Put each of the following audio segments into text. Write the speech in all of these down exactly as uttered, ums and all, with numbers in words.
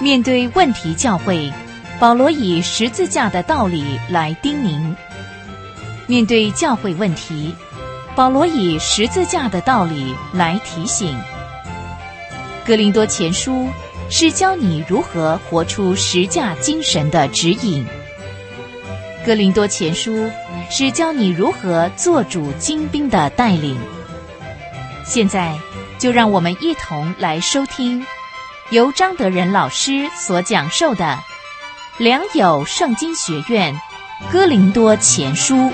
面对问题教会，保罗以十字架的道理来叮咛；面对教会问题，保罗以十字架的道理来提醒。哥林多前书是教你如何活出十架精神的指引，哥林多前书是教你如何做主精兵的带领。现在就让我们一同来收听由张德仁老师所讲授的良友圣经学院哥林多前书。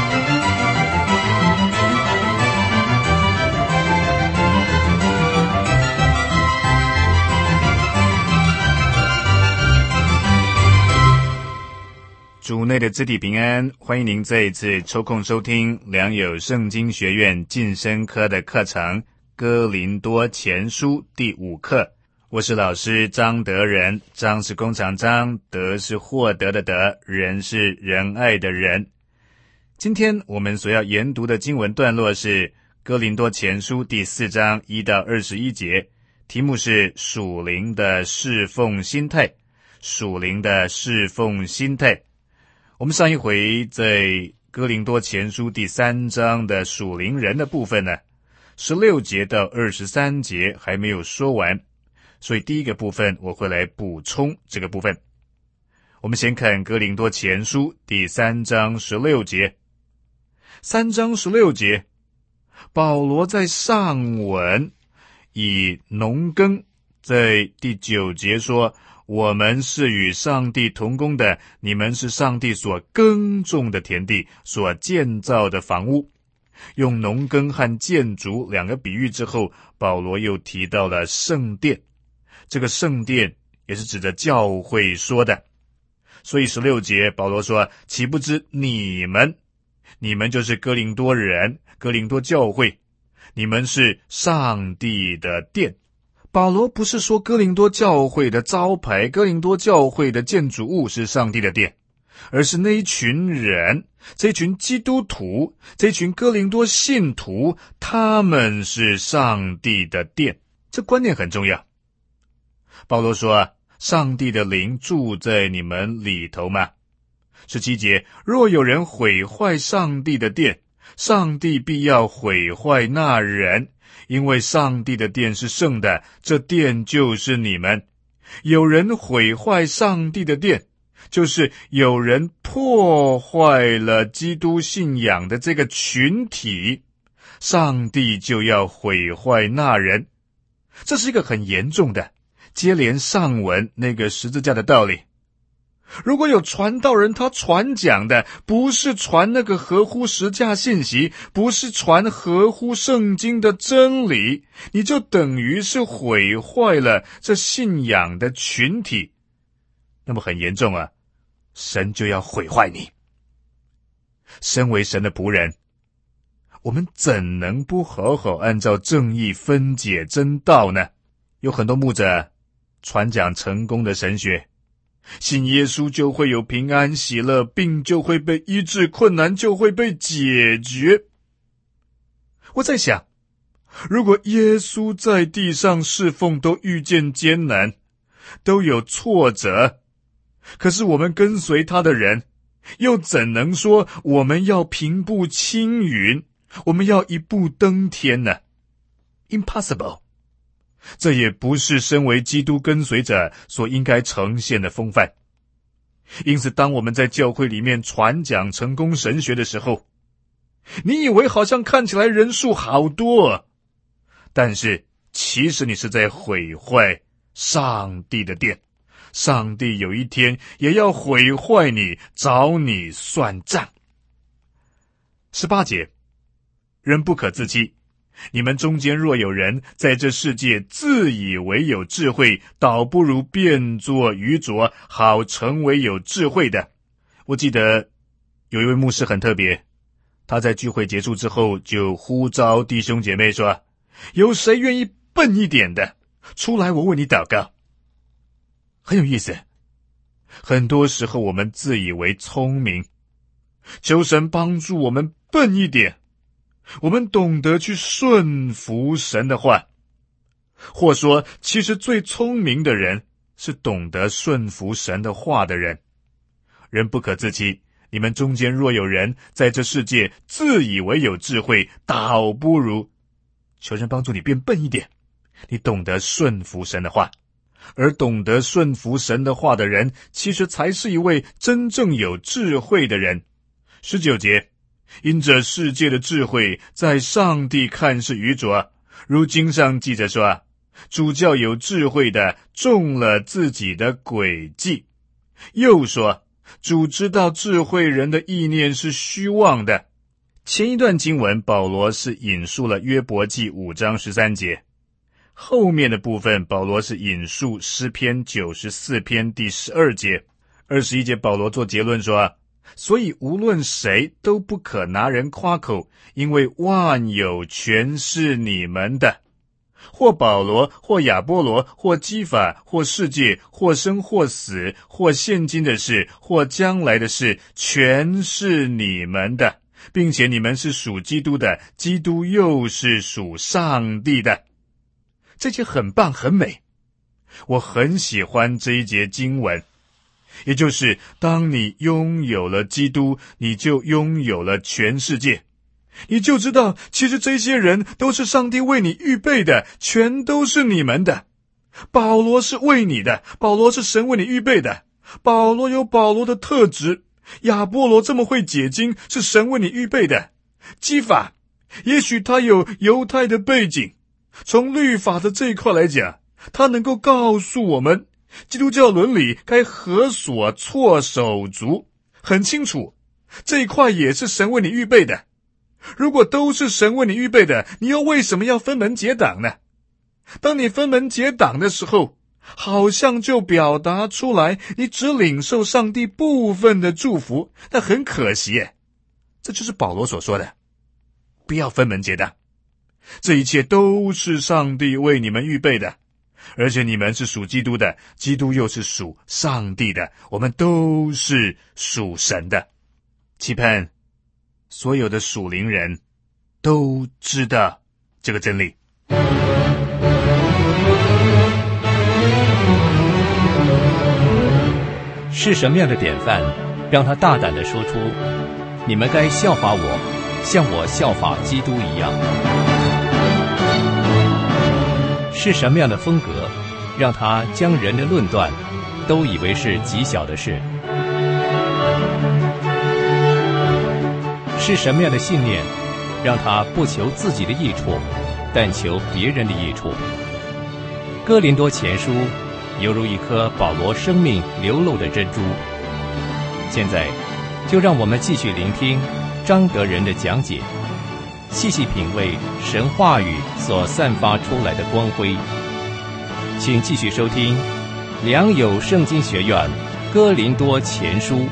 主内的肢体平安，欢迎您再一次抽空收听良友圣经学院晋升科的课程哥林多前书第五课。我是老师张德仁，张是弓长张，德是获得的德，仁是仁爱的仁。今天我们所要研读的经文段落是哥林多前书第四章一到二十一节，题目是属灵的侍奉心态。属灵的侍奉心态。我们上一回在哥林多前书第三章的属灵人的部分呢，十六节到二十三节还没有说完，所以第一个部分我会来补充这个部分。我们先看哥林多前书第三章十六节。三章十六节，保罗在上文以农耕，在第九节说，我们是与上帝同工的，你们是上帝所耕种的田地，所建造的房屋。用农耕和建筑两个比喻之后，保罗又提到了圣殿。这个圣殿也是指着教会说的。所以十六节保罗说，岂不知你们，你们就是哥林多人，哥林多教会，你们是上帝的殿。保罗不是说哥林多教会的招牌，哥林多教会的建筑物是上帝的殿，而是那一群人，这群基督徒，这群哥林多信徒，他们是上帝的殿。这观念很重要。保罗说，上帝的灵住在你们里头吗？十七节，若有人毁坏上帝的殿，上帝必要毁坏那人，因为上帝的殿是圣的，这殿就是你们。有人毁坏上帝的殿，就是有人破坏了基督信仰的这个群体，上帝就要毁坏那人。这是一个很严重的接连上文那个十字架的道理。如果有传道人他传讲的不是传那个合乎十架信息，不是传合乎圣经的真理，你就等于是毁坏了这信仰的群体，那么很严重啊，神就要毁坏你。身为神的仆人，我们怎能不好好按照正义分解真道呢？有很多牧者传讲成功的神学，信耶稣就会有平安喜乐，病就会被医治，困难就会被解决。我在想，如果耶稣在地上侍奉都遇见艰难，都有挫折，可是我们跟随他的人，又怎能说我们要平步青云，我们要一步登天呢？ Impossible。这也不是身为基督跟随者所应该呈现的风范。因此当我们在教会里面传讲成功神学的时候，你以为好像看起来人数好多，但是其实你是在毁坏上帝的殿。上帝有一天也要毁坏你，找你算账。十八节，人不可自欺，你们中间若有人在这世界自以为有智慧，倒不如变作愚拙，好成为有智慧的。我记得有一位牧师很特别，他在聚会结束之后就呼召弟兄姐妹说，有谁愿意笨一点的出来，我为你祷告。很有意思，很多时候我们自以为聪明，求神帮助我们笨一点，我们懂得去顺服神的话，或说其实最聪明的人是懂得顺服神的话的人。人不可自欺，你们中间若有人在这世界自以为有智慧，倒不如求神帮助你变笨一点，你懂得顺服神的话。而懂得顺服神的话的人，其实才是一位真正有智慧的人。十九节，因这世界的智慧在上帝看是愚拙，如经上记着说，主叫有智慧的中了自己的诡计。又说，主知道智慧人的意念是虚妄的。前一段经文保罗是引述了约伯记五章十三节，后面的部分保罗是引述诗篇九十四篇第十二节。二十一节保罗做结论说，所以无论谁都不可拿人夸口，因为万有全是你们的。或保罗，或亚波罗，或基法，或世界，或生或死，或现今的事，或将来的事，全是你们的，并且你们是属基督的，基督又是属上帝的。这节很棒很美，我很喜欢这一节经文，也就是当你拥有了基督，你就拥有了全世界。你就知道，其实这些人都是上帝为你预备的，全都是你们的。保罗是为你的，保罗是神为你预备的。保罗有保罗的特质，亚波罗这么会解经，是神为你预备的。基法，也许他有犹太的背景，从律法的这一块来讲，他能够告诉我们基督教伦理该何所措手足，很清楚，这一块也是神为你预备的。如果都是神为你预备的，你又为什么要分门结党呢？当你分门结党的时候，好像就表达出来你只领受上帝部分的祝福，那很可惜耶。这就是保罗所说的，不要分门结党，这一切都是上帝为你们预备的，而且你们是属基督的，基督又是属上帝的，我们都是属神的。期盼所有的属灵人都知道这个真理。 是什么样的典范，让他大胆地说出，你们该效法我，像我效法基督一样。是什么样的风格，让他将人的论断都以为是极小的事。是什么样的信念，让他不求自己的益处，但求别人的益处。哥林多前书犹如一颗保罗生命流露的珍珠。现在就让我们继续聆听张德仁的讲解，细细品味神话语所散发出来的光辉。请继续收听良友圣经学院哥林多前书。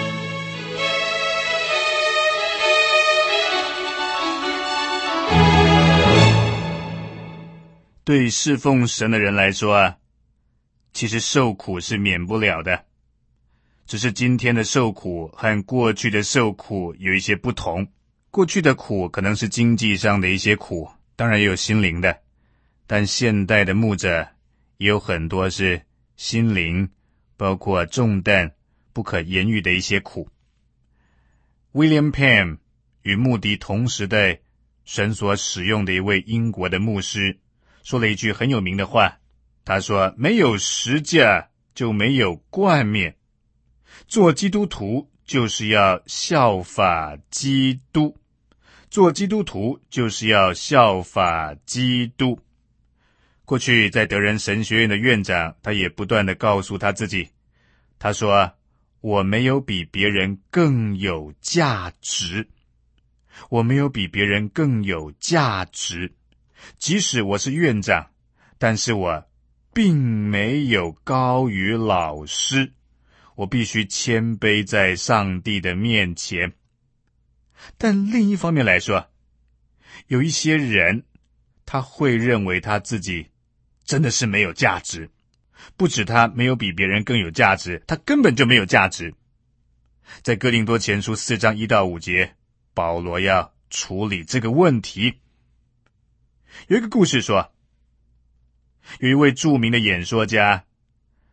对侍奉神的人来说啊，其实受苦是免不了的，只是今天的受苦和过去的受苦有一些不同。过去的苦可能是经济上的一些苦，当然也有心灵的，但现代的牧者也有很多是心灵，包括重担不可言喻的一些苦。William Penn 与穆迪同时代神所使用的一位英国的牧师说了一句很有名的话，他说，没有十架就没有冠冕，做基督徒就是要效法基督，做基督徒就是要效法基督。过去在德仁神学院的院长，他也不断地告诉他自己，他说，我没有比别人更有价值，我没有比别人更有价值，即使我是院长，但是我并没有高于老师，我必须谦卑在上帝的面前。但另一方面来说，有一些人他会认为他自己真的是没有价值，不止他没有比别人更有价值，他根本就没有价值。在哥林多前书四章一到五节，保罗要处理这个问题。有一个故事说，有一位著名的演说家，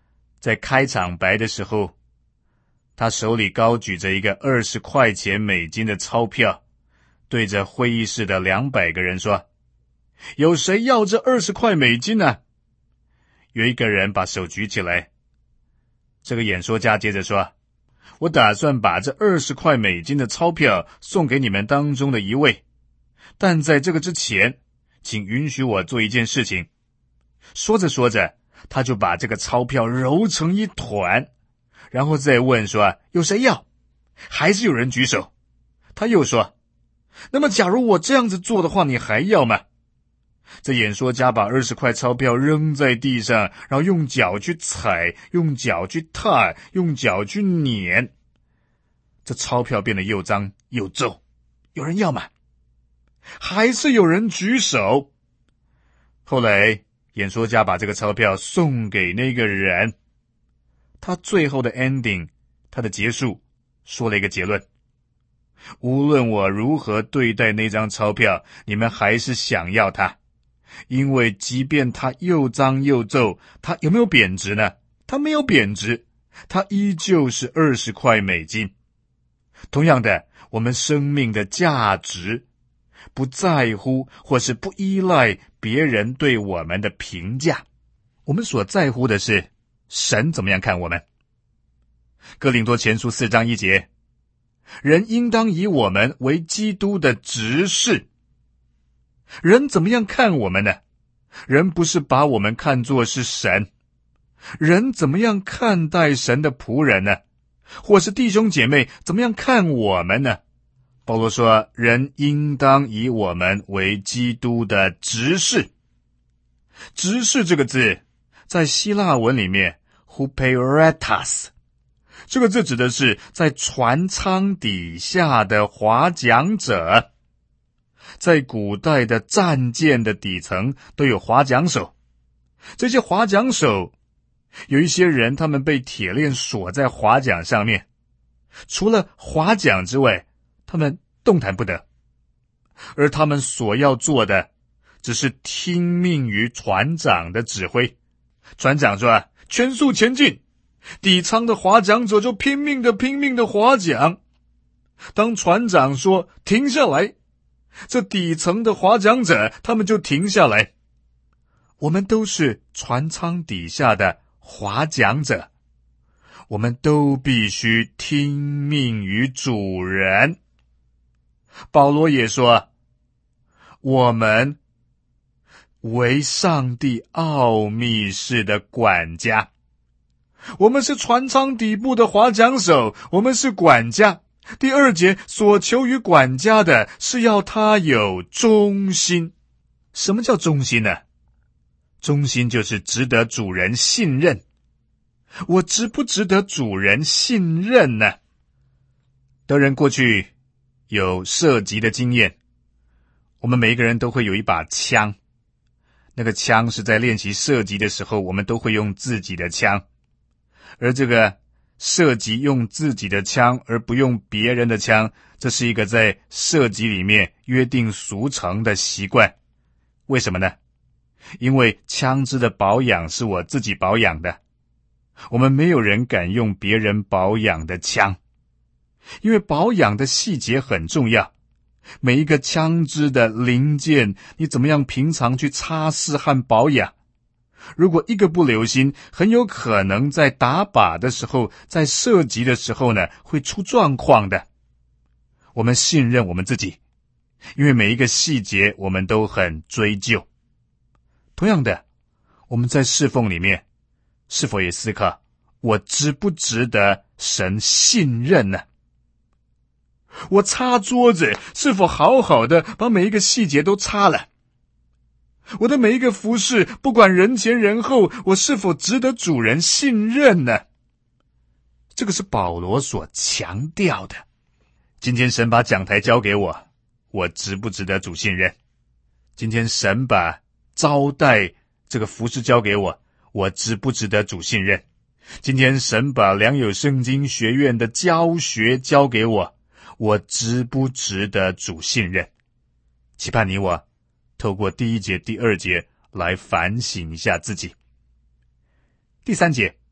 在开场白的时候，他手里高举着一个二十块钱美金的钞票，对着会议室的两百个人说：有谁要这二十块美金呢？有一个人把手举起来，这个演说家接着说：我打算把这二十块美金的钞票送给你们当中的一位，但在这个之前，请允许我做一件事情。说着说着，他就把这个钞票揉成一团，然后再问说：有谁要？还是有人举手。他又说：那么假如我这样子做的话，你还要吗？这演说家把二十块钞票扔在地上，然后用脚去踩，用脚去踏，用脚去碾，这钞票变得又脏又皱。有人要吗？还是有人举手。后来演说家把这个钞票送给那个人，他最后的 ending， 他的结束说了一个结论：无论我如何对待那张钞票，你们还是想要它，因为即便它又脏又皱，它有没有贬值呢？它没有贬值，它依旧是二十块美金。同样的，我们生命的价值不在乎或是不依赖别人对我们的评价，我们所在乎的是神怎么样看我们。哥林多前书四章一节，人应当以我们为基督的执事。人怎么样看我们呢？人不是把我们看作是神。人怎么样看待神的仆人呢？或是弟兄姐妹怎么样看我们呢？保罗说，人应当以我们为基督的执事。执事这个字在希腊文里面 huperetas， 这个字指的是在船舱底下的划桨者。在古代的战舰的底层都有划桨手，这些划桨手有一些人他们被铁链锁在划桨上面，除了划桨之外，他们动弹不得，而他们所要做的只是听命于船长的指挥。船长说全速前进，底舱的划桨者就拼命的拼命的划桨。当船长说停下来，这底层的划桨者他们就停下来。我们都是船舱底下的划桨者，我们都必须听命于主人。保罗也说，我们为上帝奥秘式的管家。我们是船舱底部的划桨手，我们是管家。第二节，所求于管家的是要他有忠心。什么叫忠心呢？忠心就是值得主人信任。我值不值得主人信任呢？德人过去有射击的经验，我们每一个人都会有一把枪，那个枪是在练习射击的时候，我们都会用自己的枪，而这个射击用自己的枪而不用别人的枪，这是一个在射击里面约定俗成的习惯。为什么呢？因为枪支的保养是我自己保养的，我们没有人敢用别人保养的枪，因为保养的细节很重要。每一个枪支的零件，你怎么样平常去擦拭和保养？如果一个不留心，很有可能在打靶的时候，在射击的时候呢，会出状况的。我们信任我们自己，因为每一个细节我们都很追究。同样的，我们在侍奉里面，是否也思考，我值不值得神信任呢？我擦桌子，是否好好的把每一个细节都擦了？我的每一个服侍，不管人前人后，我是否值得主人信任呢？这个是保罗所强调的。今天神把讲台交给我，我值不值得主信任？今天神把招待这个服侍交给我，我值不值得主信任？今天神把良友圣经学院的教学交给我，我值不值得主信任？期盼你我透过第一节、第二节来反省一下自己。第三节，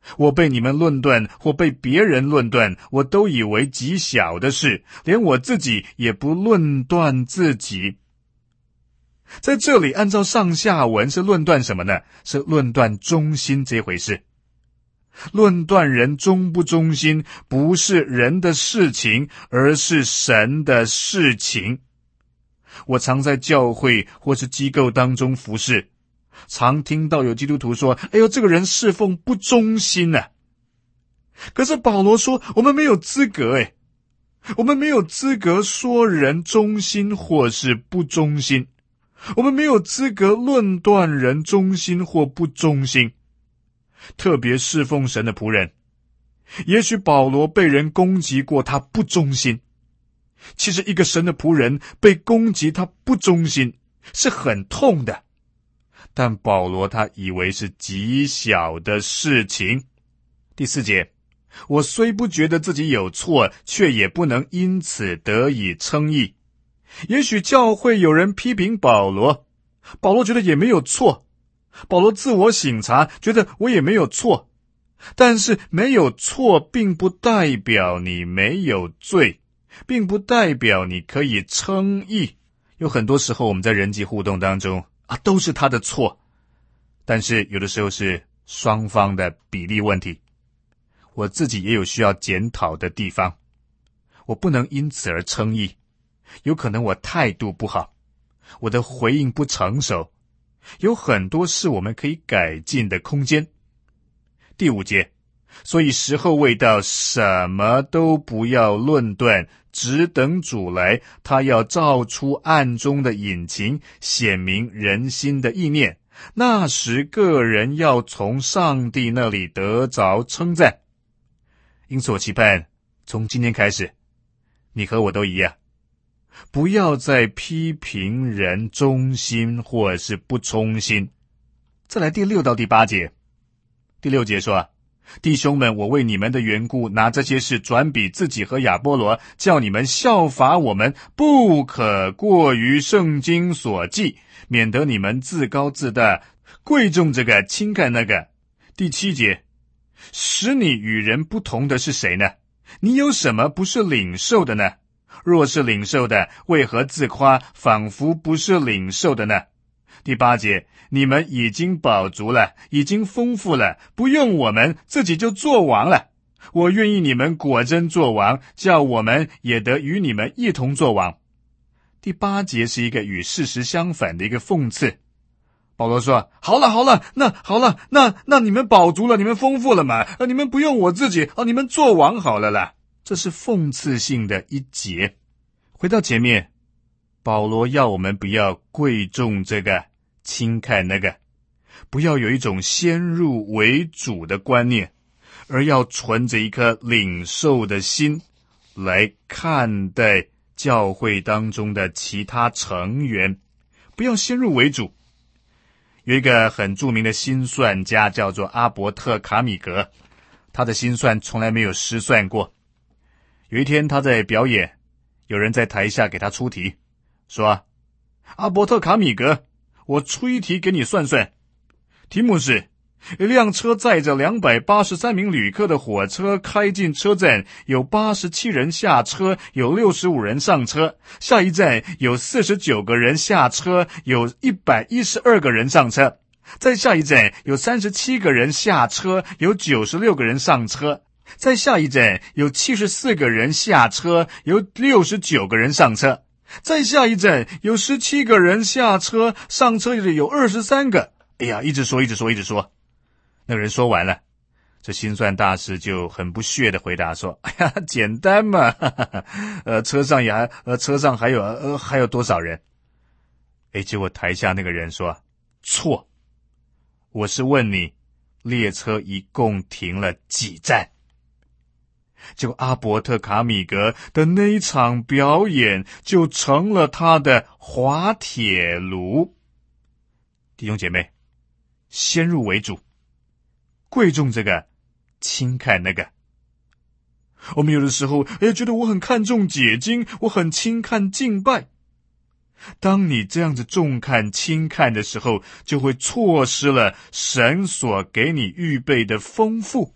我被你们论断，或被别人论断，我都以为极小的事，连我自己也不论断自己。在这里按照上下文是论断什么呢？是论断忠心这回事。论断人忠不忠心，不是人的事情，而是神的事情。我常在教会或是机构当中服侍，常听到有基督徒说，哎呦，这个人侍奉不忠心啊。可是保罗说，我们没有资格诶，我们没有资格说人忠心或是不忠心，我们没有资格论断人忠心或不忠心。特别侍奉神的仆人，也许保罗被人攻击过他不忠心，其实一个神的仆人被攻击他不忠心是很痛的，但保罗他以为是极小的事情。第四节，我虽不觉得自己有错，却也不能因此得以称义。也许教会有人批评保罗，保罗觉得也没有错，保罗自我省察，觉得我也没有错。但是没有错并不代表你没有罪，并不代表你可以称义。有很多时候我们在人际互动当中啊，都是他的错，但是有的时候是双方的比例问题。我自己也有需要检讨的地方，我不能因此而称义。有可能我态度不好，我的回应不成熟，有很多是我们可以改进的空间。第五节，所以时候未到，什么都不要论断，只等主来，他要照出暗中的隐情，显明人心的意念。那时个人要从上帝那里得着称赞。因此我期盼从今天开始，你和我都一样，不要再批评人忠心或是不忠心。再来第六到第八节。第六节说，弟兄们，我为你们的缘故拿这些事转比自己和亚波罗，叫你们效法我们，不可过于圣经所记，免得你们自高自大，贵重这个，轻看那个。第七节，使你与人不同的是谁呢？你有什么不是领受的呢？若是领受的，为何自夸，仿佛不是领受的呢？第八节，你们已经饱足了，已经丰富了，不用我们，自己就做王了。我愿意你们果真做王，叫我们也得与你们一同做王。第八节是一个与事实相反的一个讽刺。保罗说，好了好了，那好了，那那你们饱足了，你们丰富了嘛，啊，你们不用我自己，啊，你们做王好了啦。这是讽刺性的一节。回到前面，保罗要我们不要贵重这个，轻看那个，不要有一种先入为主的观念，而要存着一颗领受的心来看待教会当中的其他成员，不要先入为主。有一个很著名的心算家叫做阿伯特卡米格，他的心算从来没有失算过。有一天他在表演，有人在台下给他出题，说，阿伯特卡米格，我出一题给你算算。题目是，一辆车载着两百八十三名旅客的火车开进车站，有八十七人下车，有六十五人上车。下一站有四十九个人下车，有一百一十二个人上车。在下一站有三十七个人下车，有九十六个人上车。在下一站有七十四个人下车，有六十九个人上车。在下一站有十七个人下车，上车的有二十三个。哎呀，一直说一直说一直说。那个人说完了，这心算大师就很不屑地回答说，哎呀，简单嘛，哈哈，呃车上也还呃车上还有呃还有多少人？哎，结果台下那个人说，错，我是问你，列车一共停了几站？结果阿伯特卡米格的那一场表演就成了他的滑铁卢。弟兄姐妹，先入为主，贵重这个，轻看那个。我们有的时候哎，觉得我很看重解经，我很轻看敬拜。当你这样子重看轻看的时候，就会错失了神所给你预备的丰富。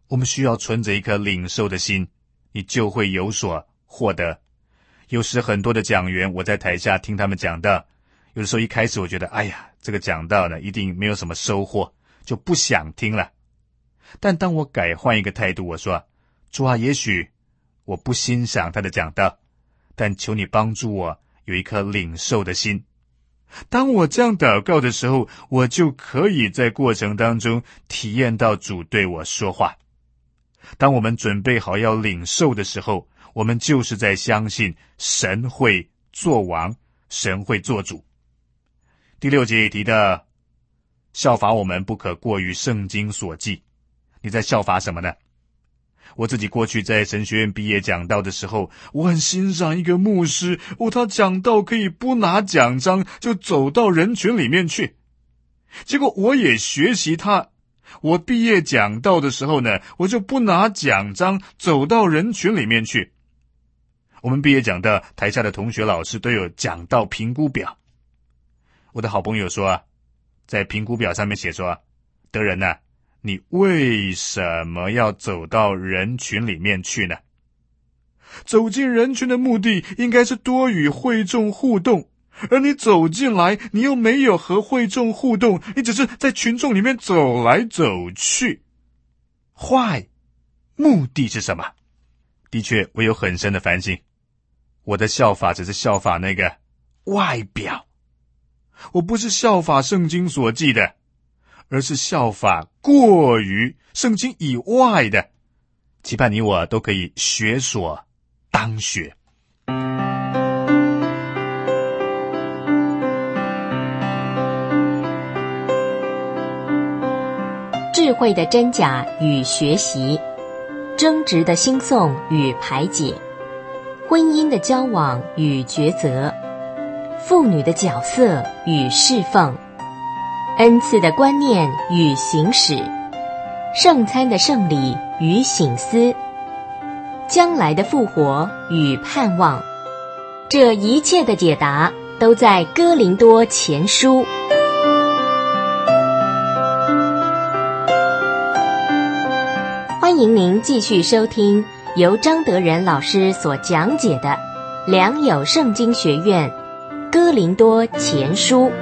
我们需要存着一颗领受的心，你就会有所获得。有时很多的讲员，我在台下听他们讲道，有的时候一开始我觉得，哎呀，这个讲道呢一定没有什么收获，就不想听了。但当我改换一个态度，我说，主啊，也许我不欣赏他的讲道，但求你帮助我有一颗领受的心。当我这样祷告的时候，我就可以在过程当中体验到主对我说话。当我们准备好要领受的时候，我们就是在相信神会做王，神会做主。第六节也提到，效法我们不可过于圣经所记。你在效法什么呢？我自己过去在神学院毕业讲道的时候，我很欣赏一个牧师，哦，他讲道可以不拿奖章就走到人群里面去。结果我也学习他，我毕业讲道的时候呢，我就不拿奖章走到人群里面去。我们毕业讲道，台下的同学老师都有讲道评估表。我的好朋友说啊，在评估表上面写说，德仁啊，你为什么要走到人群里面去呢？走进人群的目的应该是多与会众互动，而你走进来，你又没有和会众互动，你只是在群众里面走来走去。坏，目的是什么？的确，我有很深的反省。我的效法只是效法那个外表，我不是效法圣经所记的，而是效法过于圣经以外的。期盼你我都可以学所当学。 智慧的真假与学习，争执的兴讼与排解，婚姻的交往与抉择，妇女的角色与侍奉，恩赐的观念与行使，圣餐的圣礼与省思，将来的复活与盼望，这一切的解答都在哥林多前书。欢迎您继续收听由张德仁老师所讲解的良友圣经学院哥林多前书。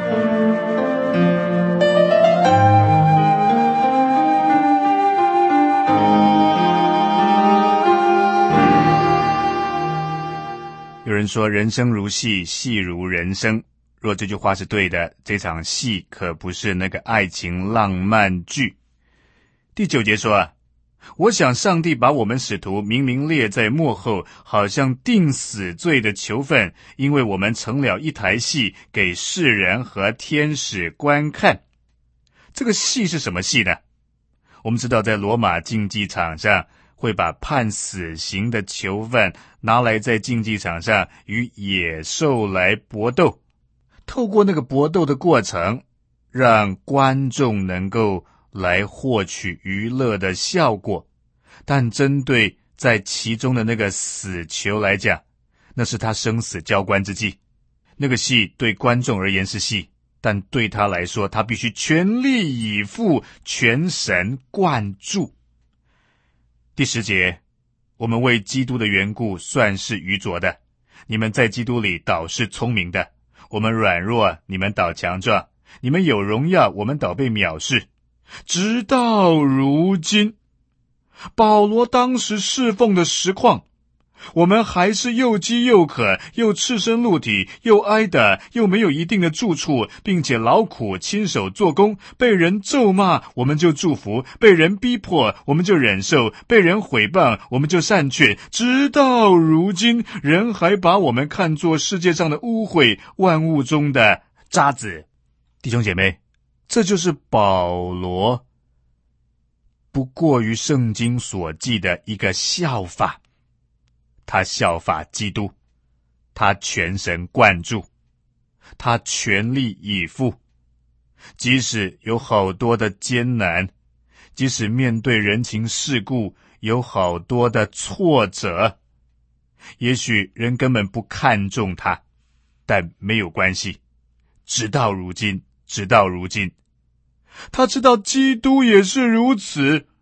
有人说人生如戏，戏如人生。若这句话是对的，这场戏可不是那个爱情浪漫剧。第九节说啊，我想上帝把我们使徒明明列在末后，好像定死罪的囚犯，因为我们成了一台戏，给世人和天使观看。这个戏是什么戏呢？我们知道在罗马竞技场上，会把判死刑的囚犯拿来在竞技场上与野兽来搏斗，透过那个搏斗的过程，让观众能够来获取娱乐的效果。但针对在其中的那个死囚来讲，那是他生死交关之际。那个戏对观众而言是戏，但对他来说，他必须全力以赴，全神贯注。第十节，我们为基督的缘故算是愚拙的，你们在基督里倒是聪明的。我们软弱，你们倒强壮；你们有荣耀，我们倒被藐视。直到如今，保罗当时侍奉的实况，我们还是又饥又渴，又赤身露体，又挨打，又没有一定的住处，并且劳苦亲手做工，被人咒骂我们就祝福，被人逼迫我们就忍受，被人毁谤我们就善却，直到如今，人还把我们看作世界上的污秽，万物中的渣滓。弟兄姐妹，这就是保罗不过于圣经所记的一个效法。他效法基督，他全神贯注，他全力以赴，即使有好多的艰难，即使面对人情世故有好多的挫折，也许人根本不看重他，但没有关系，直到如今，直到如今，他知道基督也是如此，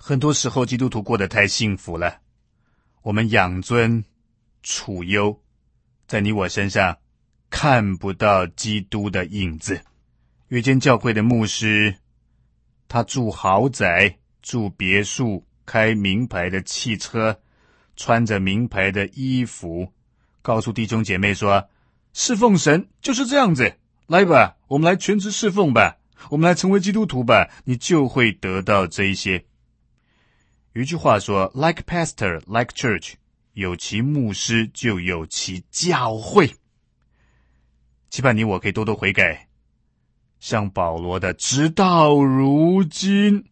很多时候基督徒过得太幸福了，我们养尊处优，在你我身上看不到基督的影子。有一间教会的牧师，他住豪宅，住别墅，开名牌的汽车，穿着名牌的衣服，告诉弟兄姐妹说，侍奉神就是这样子，来吧，我们来全职侍奉吧，我们来成为基督徒吧，你就会得到这一些。有一句话说 like pastor, like church， 有其牧师就有其教会。期盼你我可以多多悔改，像保罗的直到如今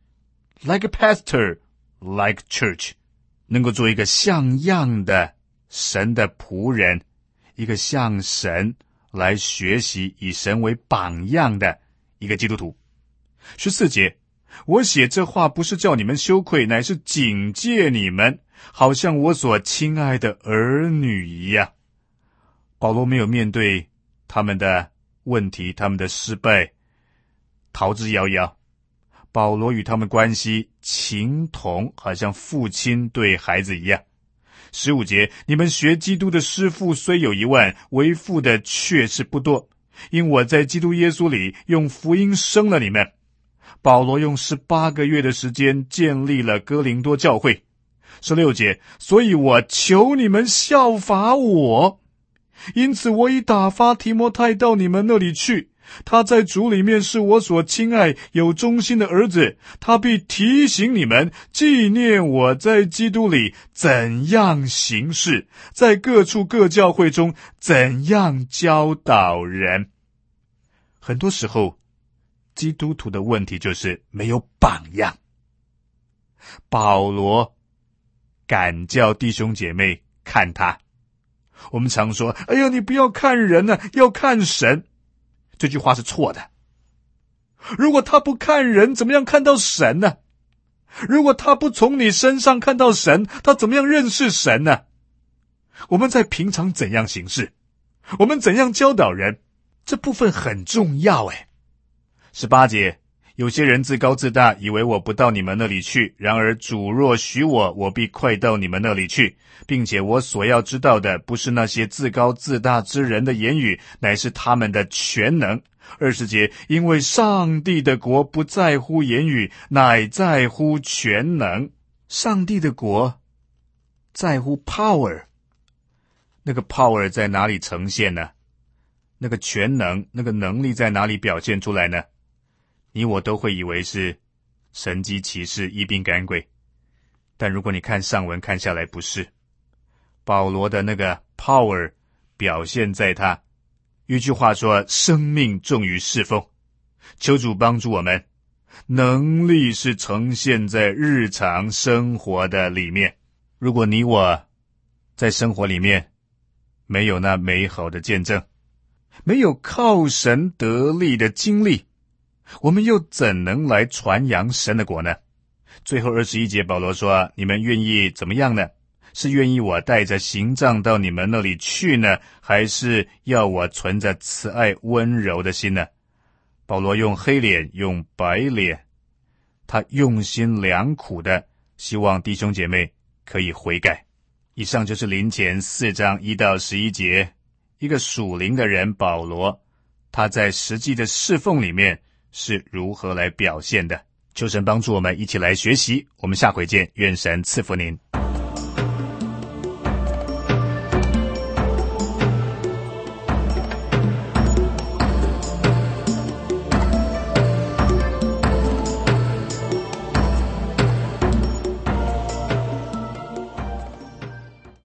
like a pastor, like church， 能够做一个像样的神的仆人，一个向神来学习以神为榜样的一个基督徒。十四节，我写这话不是叫你们羞愧，乃是警戒你们，好像我所亲爱的儿女一样。保罗没有面对他们的问题，他们的失败，逃之夭夭。保罗与他们关系情同，好像父亲对孩子一样。十五节，你们学基督的师傅虽有一万，为父的却是不多，因我在基督耶稣里用福音生了你们。保罗用十八个月的时间建立了哥林多教会。十六节，所以我求你们效法我，因此我已打发提摩太到你们那里去，他在主里面是我所亲爱有忠心的儿子，他必提醒你们，纪念我在基督里怎样行事，在各处各教会中怎样教导人。很多时候基督徒的问题就是没有榜样。保罗敢叫弟兄姐妹看他。我们常说，哎呀，你不要看人啊，要看神。这句话是错的。如果他不看人，怎么样看到神呢？如果他不从你身上看到神，他怎么样认识神呢？我们在平常怎样行事？我们怎样教导人？这部分很重要诶。十八节，有些人自高自大，以为我不到你们那里去，然而主若许我，我必快到你们那里去，并且我所要知道的不是那些自高自大之人的言语，乃是他们的全能。二十节，因为上帝的国不在乎言语，乃在乎全能。上帝的国在乎 power， 那个 power 在哪里呈现呢？那个全能，那个能力在哪里表现出来呢？你我都会以为是神迹奇事、医病赶鬼，但如果你看上文看下来，不是。保罗的那个 power 表现在他，有一句话说，生命重于侍奉。求主帮助我们，能力是呈现在日常生活的里面。如果你我在生活里面没有那美好的见证，没有靠神得力的经历，我们又怎能来传扬神的国呢？最后二十一节保罗说，你们愿意怎么样呢？是愿意我带着刑杖到你们那里去呢，还是要我存着慈爱温柔的心呢？保罗用黑脸用白脸，他用心良苦的希望弟兄姐妹可以悔改。以上就是林前四章一到十一节，一个属灵的人保罗，他在实际的侍奉里面是如何来表现的。求神帮助我们一起来学习，我们下回见，愿神赐福您。